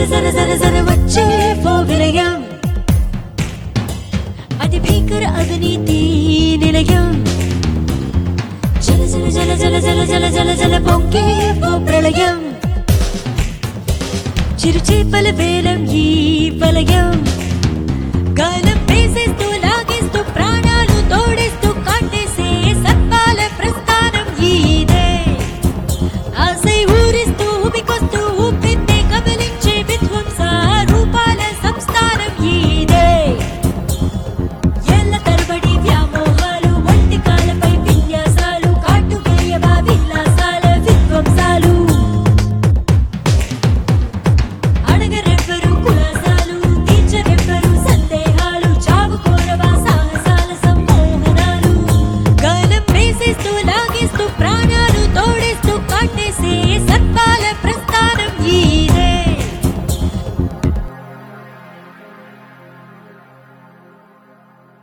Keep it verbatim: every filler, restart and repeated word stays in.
జర జర జర వచ్చే ఓ విలయం అది భీకర అవినీతి నిలయం జల జల జల జల జల జల జల జల పొంగే ఓ ప్రళయం చిరుచేపల వేలం ఈ వలయం గానం